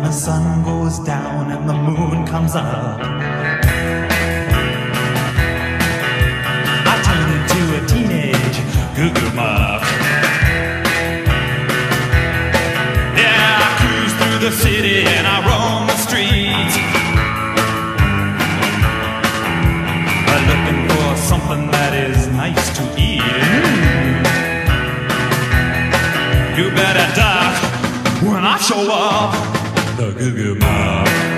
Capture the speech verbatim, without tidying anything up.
the sun goes down and the moon comes up, I turn into a teenage goo-goo muff. Yeah, I cruise through the city and I roam the streets, looking for something that is nice to eat. You better duck when I show up, the goo-goo muff.